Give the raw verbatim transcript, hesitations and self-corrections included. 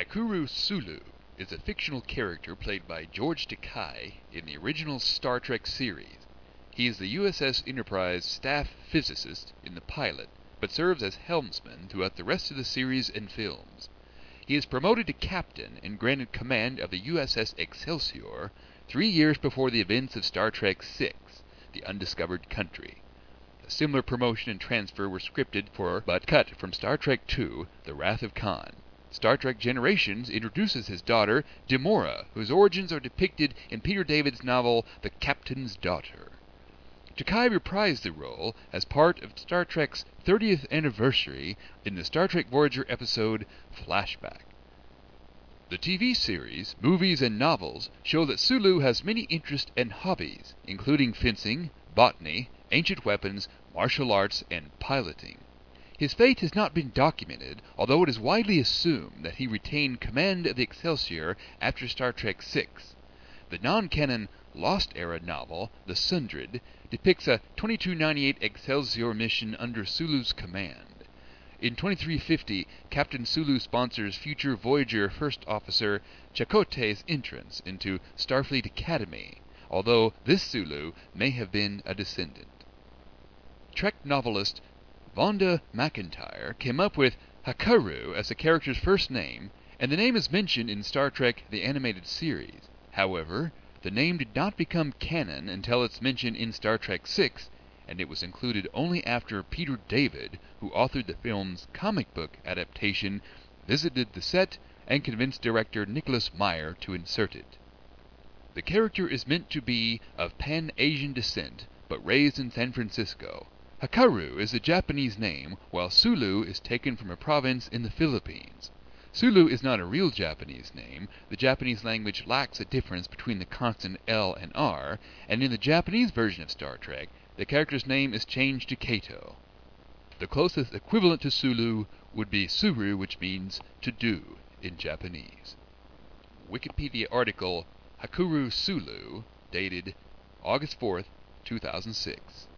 Hakuryu Sulu is a fictional character played by George Takei in the original Star Trek series. He is the U S S Enterprise staff physicist in the pilot, but serves as helmsman throughout the rest of the series and films. He is promoted to captain and granted command of the U S S Excelsior three years before the events of Star Trek six, The Undiscovered Country. A similar promotion and transfer were scripted for but cut from Star Trek two, The Wrath of Khan. Star Trek Generations introduces his daughter, Demora, whose origins are depicted in Peter David's novel The Captain's Daughter. Takei reprised the role as part of Star Trek's thirtieth anniversary in the Star Trek Voyager episode Flashback. The T V series, movies, and novels show that Sulu has many interests and hobbies, including fencing, botany, ancient weapons, martial arts, and piloting. His fate has not been documented, although it is widely assumed that he retained command of the Excelsior after Star Trek six. The non-canon Lost Era novel, The Sundred, depicts a twenty-two ninety-eight Excelsior mission under Sulu's command. In twenty-three fifty, Captain Sulu sponsors future Voyager First Officer Chakotay's entrance into Starfleet Academy, although this Sulu may have been a descendant. Trek novelist Vonda McIntyre came up with Hakuryu as the character's first name, and the name is mentioned in Star Trek the Animated Series. However, the name did not become canon until its mention in Star Trek six, and it was included only after Peter David, who authored the film's comic book adaptation, visited the set and convinced director Nicholas Meyer to insert it. The character is meant to be of Pan-Asian descent, but raised in San Francisco. Hakuryu is a Japanese name, while Sulu is taken from a province in the Philippines. Sulu is not a real Japanese name. The Japanese language lacks a difference between the consonant L and R, and in the Japanese version of Star Trek, the character's name is changed to Kato. The closest equivalent to Sulu would be Suru, which means to do in Japanese. Wikipedia article Hakuryu Sulu, dated August fourth, two thousand six.